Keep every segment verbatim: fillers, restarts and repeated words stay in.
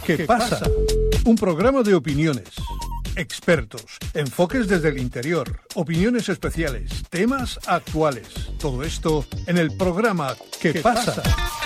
¿Qué pasa? Un programa de opiniones, expertos, enfoques desde el interior, opiniones especiales, temas actuales. Todo esto en el programa ¿Qué pasa?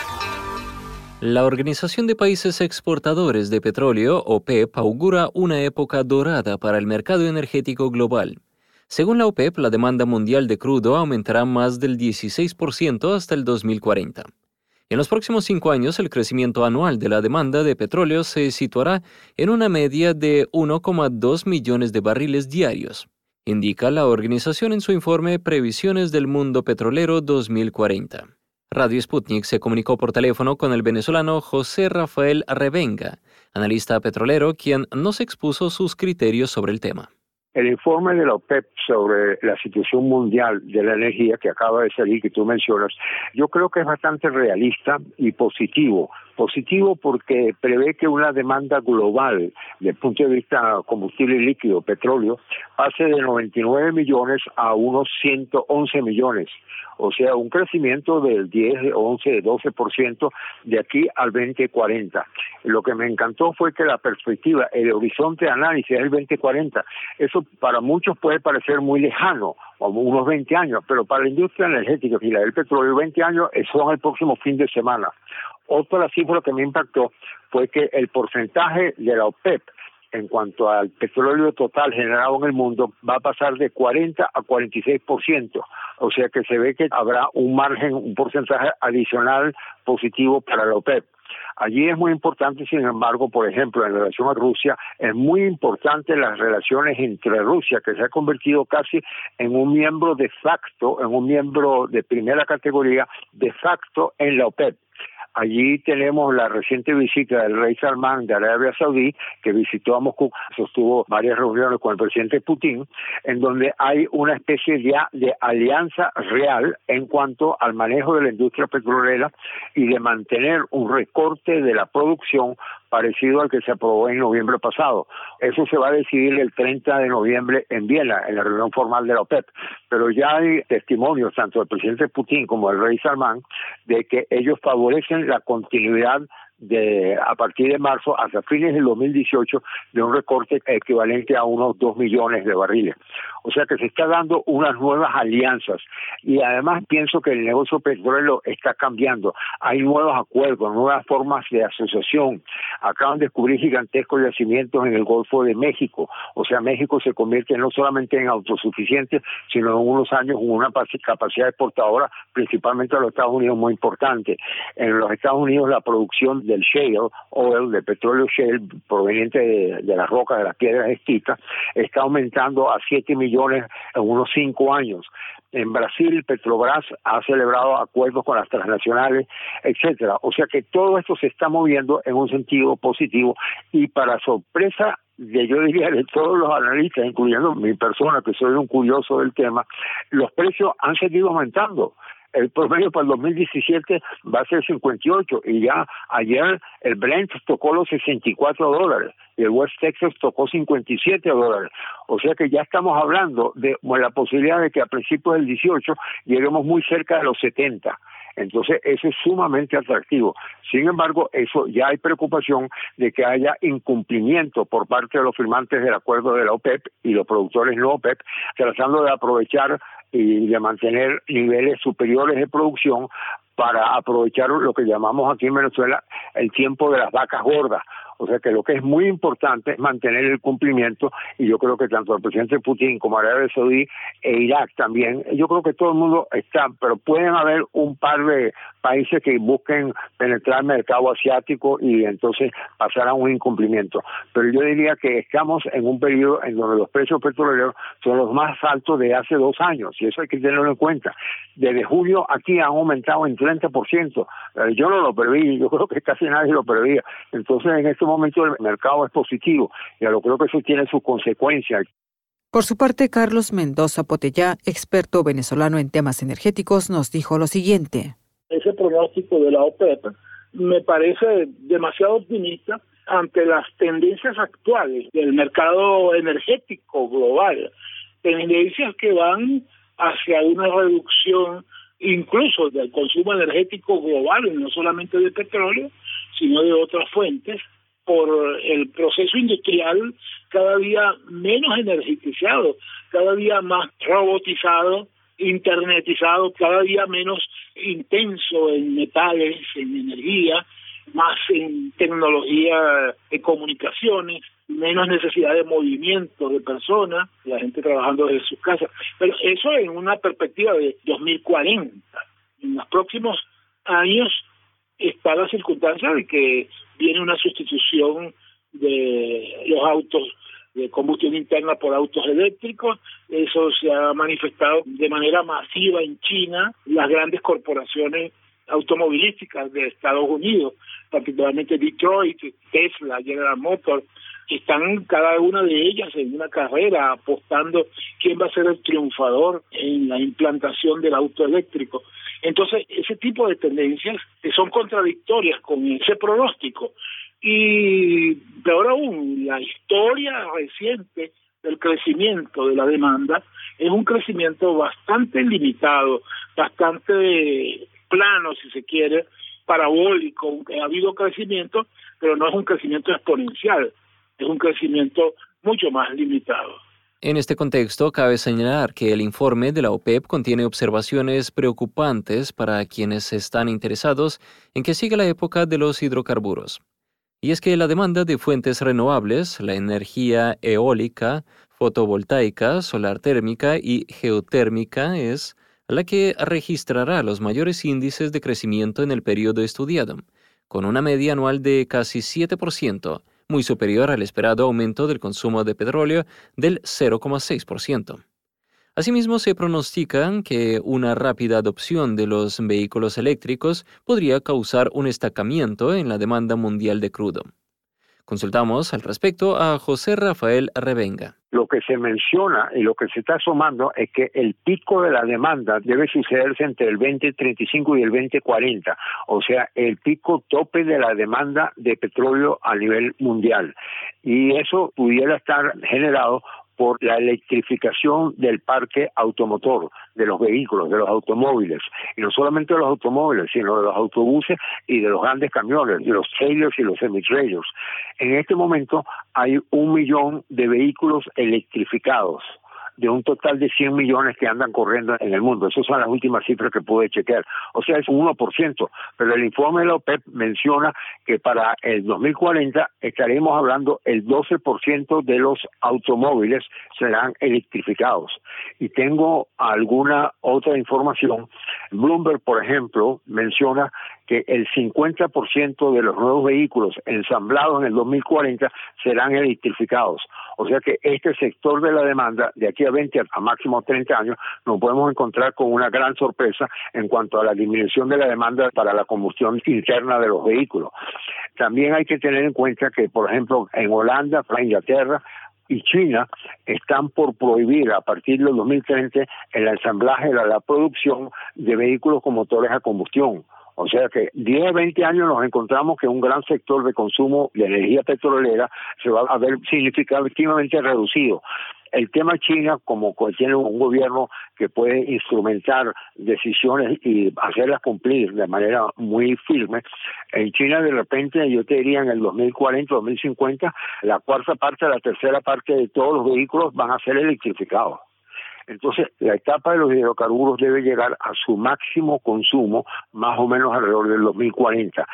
La Organización de Países Exportadores de Petróleo, OPEP, augura una época dorada para el mercado energético global. Según la OPEP, la demanda mundial de crudo aumentará más del dieciséis por ciento hasta el dos mil cuarenta. En los próximos cinco años, el crecimiento anual de la demanda de petróleo se situará en una media de uno coma dos millones de barriles diarios, indica la organización en su informe Previsiones del Mundo Petrolero dos mil cuarenta. Radio Sputnik se comunicó por teléfono con el venezolano José Rafael Revenga, analista petrolero, quien nos expuso sus criterios sobre el tema. El informe de la OPEP sobre la situación mundial de la energía que acaba de salir, que tú mencionas, yo creo que es bastante realista y positivo. Positivo porque prevé que una demanda global, desde el punto de vista combustible líquido, petróleo, pase de noventa y nueve millones a unos ciento once millones. O sea, un crecimiento del diez, once, doce por ciento de aquí al veinte cuarenta. Lo que me encantó fue que la perspectiva, el horizonte de análisis es el veinte cuarenta. Eso para muchos puede parecer muy lejano, como unos veinte años, pero para la industria energética y la del petróleo, veinte años son el próximo fin de semana. Otra cifra que me impactó fue que el porcentaje de la OPEP en cuanto al petróleo total generado en el mundo va a pasar de cuarenta a cuarenta y seis por ciento. O sea que se ve que habrá un margen, un porcentaje adicional positivo para la OPEP. Allí es muy importante, sin embargo, por ejemplo, en relación a Rusia, es muy importante las relaciones entre Rusia, que se ha convertido casi en un miembro de facto, en un miembro de primera categoría de facto en la OPEP. Allí tenemos la reciente visita del rey Salmán de Arabia Saudí, que visitó a Moscú, sostuvo varias reuniones con el presidente Putin, en donde hay una especie ya de alianza real en cuanto al manejo de la industria petrolera y de mantener un recorte de la producción parecido al que se aprobó en noviembre pasado. Eso se va a decidir el treinta de noviembre en Viena, en la reunión formal de la OPEP. Pero ya hay testimonios, tanto del presidente Putin como del rey Salmán, de que ellos favorecen la continuidad de a partir de marzo hasta fines del dos mil dieciocho de un recorte equivalente a unos dos millones de barriles. O sea que se está dando unas nuevas alianzas y además pienso que el negocio petrolero está cambiando. Hay nuevos acuerdos, nuevas formas de asociación. Acaban de descubrir gigantescos yacimientos en el Golfo de México. O sea, México se convierte no solamente en autosuficiente, sino en unos años con una capacidad exportadora, principalmente a los Estados Unidos, muy importante. En los Estados Unidos la producción del shale oil, de petróleo shale, proveniente de, de las rocas, de las piedras esquistas, está aumentando a siete millones en unos cinco años. En Brasil, Petrobras ha celebrado acuerdos con las transnacionales, etcétera. O sea que todo esto se está moviendo en un sentido positivo y para sorpresa de, yo diría, de todos los analistas, incluyendo mi persona, que soy un curioso del tema, los precios han seguido aumentando. El promedio para el dos mil diecisiete va a ser cincuenta y ocho y ya ayer el Brent tocó los sesenta y cuatro dólares y el West Texas tocó cincuenta y siete dólares. O sea que ya estamos hablando de bueno, la posibilidad de que a principios del dieciocho lleguemos muy cerca de los setenta. Entonces eso es sumamente atractivo. Sin embargo, eso ya hay preocupación de que haya incumplimiento por parte de los firmantes del acuerdo de la OPEP y los productores no OPEP, tratando de aprovechar y de mantener niveles superiores de producción para aprovechar lo que llamamos aquí en Venezuela el tiempo de las vacas gordas. O sea que lo que es muy importante es mantener el cumplimiento y yo creo que tanto el presidente Putin como Arabia Saudí e Irak también, yo creo que todo el mundo está, pero pueden haber un par de países que busquen penetrar el mercado asiático y entonces pasar a un incumplimiento. Pero yo diría que estamos en un periodo en donde los precios petroleros son los más altos de hace dos años y eso hay que tenerlo en cuenta. Desde julio aquí han aumentado en treinta por ciento. Yo no lo preví, yo creo que casi nadie lo preveía. Entonces en este momento el mercado es positivo y yo creo que eso tiene sus consecuencias. Por su parte, Carlos Mendoza Potellá, experto venezolano en temas energéticos, nos dijo lo siguiente. Ese pronóstico de la OPEP me parece demasiado optimista ante las tendencias actuales del mercado energético global, tendencias que van hacia una reducción incluso del consumo energético global, y no solamente de petróleo, sino de otras fuentes, por el proceso industrial cada día menos energetizado, cada día más robotizado, internetizado, cada día menos intenso en metales, en energía, más en tecnología de comunicaciones, menos necesidad de movimiento de personas, la gente trabajando desde sus casas. Pero eso en una perspectiva de dos mil cuarenta. En los próximos años está la circunstancia de que viene una sustitución de los autos de combustión interna por autos eléctricos. Eso se ha manifestado de manera masiva en China. Las grandes corporaciones automovilísticas de Estados Unidos, particularmente Detroit, Tesla, General Motors, están cada una de ellas en una carrera apostando quién va a ser el triunfador en la implantación del auto eléctrico. Entonces, ese tipo de tendencias son contradictorias con ese pronóstico. Y peor aún, la historia reciente del crecimiento de la demanda es un crecimiento bastante limitado, bastante plano, si se quiere, parabólico. Ha habido crecimiento, pero no es un crecimiento exponencial, es un crecimiento mucho más limitado. En este contexto, cabe señalar que el informe de la OPEP contiene observaciones preocupantes para quienes están interesados en que siga la época de los hidrocarburos. Y es que la demanda de fuentes renovables, la energía eólica, fotovoltaica, solar térmica y geotérmica es la que registrará los mayores índices de crecimiento en el periodo estudiado, con una media anual de casi siete por ciento, muy superior al esperado aumento del consumo de petróleo del cero coma seis por ciento. Asimismo, se pronostica que una rápida adopción de los vehículos eléctricos podría causar un estancamiento en la demanda mundial de crudo. Consultamos al respecto a José Rafael Revenga. Lo que se menciona y lo que se está asomando es que el pico de la demanda debe sucederse entre el veinte treinta y cinco y el veinte cuarenta, o sea, el pico tope de la demanda de petróleo a nivel mundial. Y eso pudiera estar generado por la electrificación del parque automotor, de los vehículos, de los automóviles, y no solamente de los automóviles, sino de los autobuses y de los grandes camiones, de los trailers y los semi-trailers. En este momento hay un millón de vehículos electrificados, de un total de cien millones que andan corriendo en el mundo. Esas son las últimas cifras que pude chequear. O sea, es un uno por ciento. Pero el informe de la OPEP menciona que para el dos mil cuarenta estaremos hablando el doce por ciento de los automóviles serán electrificados. Y tengo alguna otra información. Bloomberg, por ejemplo, menciona que el cincuenta por ciento de los nuevos vehículos ensamblados en el dos mil cuarenta serán electrificados. O sea que este sector de la demanda, de aquí a veinte a máximo treinta años, nos podemos encontrar con una gran sorpresa en cuanto a la disminución de la demanda para la combustión interna de los vehículos. También hay que tener en cuenta que, por ejemplo, en Holanda, Inglaterra y China están por prohibir a partir del dos mil treinta el ensamblaje, la, la producción de vehículos con motores a combustión. O sea que diez a veinte años nos encontramos que un gran sector de consumo de energía petrolera se va a ver significativamente reducido. El tema China, como tiene un gobierno que puede instrumentar decisiones y hacerlas cumplir de manera muy firme, en China de repente, yo te diría en el dos mil cuarenta, dos mil cincuenta, la cuarta parte, la tercera parte de todos los vehículos van a ser electrificados. Entonces, la etapa de los hidrocarburos debe llegar a su máximo consumo más o menos alrededor del dos mil cuarenta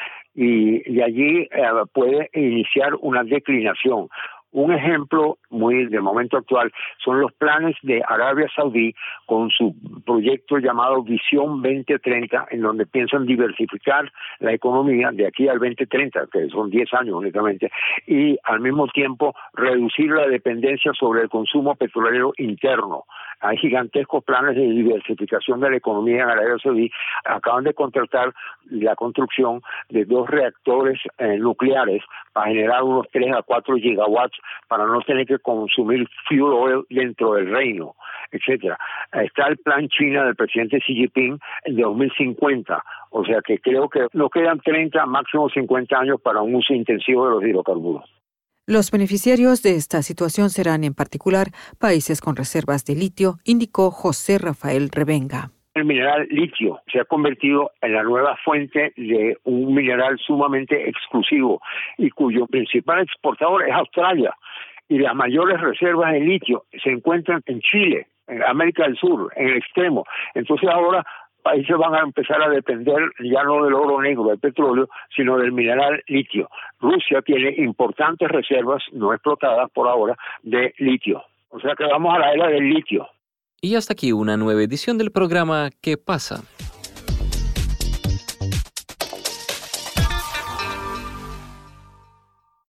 y de allí eh, puede iniciar una declinación. Un ejemplo muy de momento actual son los planes de Arabia Saudí con su proyecto llamado Visión veinte treinta, en donde piensan diversificar la economía de aquí al veinte treinta, que son diez años únicamente, y al mismo tiempo reducir la dependencia sobre el consumo petrolero interno. Hay gigantescos planes de diversificación de la economía en Arabia Saudí. Acaban de contratar la construcción de dos reactores eh, nucleares para generar unos tres a cuatro gigawatts para no tener que consumir fuel oil dentro del reino, etcétera. Está el plan China del presidente Xi Jinping en dos mil cincuenta, o sea que creo que nos quedan treinta, máximo cincuenta años para un uso intensivo de los hidrocarburos. Los beneficiarios de esta situación serán en particular países con reservas de litio, indicó José Rafael Revenga. El mineral litio se ha convertido en la nueva fuente de un mineral sumamente exclusivo y cuyo principal exportador es Australia. Y las mayores reservas de litio se encuentran en Chile, en América del Sur, en el extremo. Entonces ahora países van a empezar a depender ya no del oro negro, del petróleo, sino del mineral litio. Rusia tiene importantes reservas no explotadas por ahora de litio. O sea que vamos a la era del litio. Y hasta aquí una nueva edición del programa ¿Qué pasa?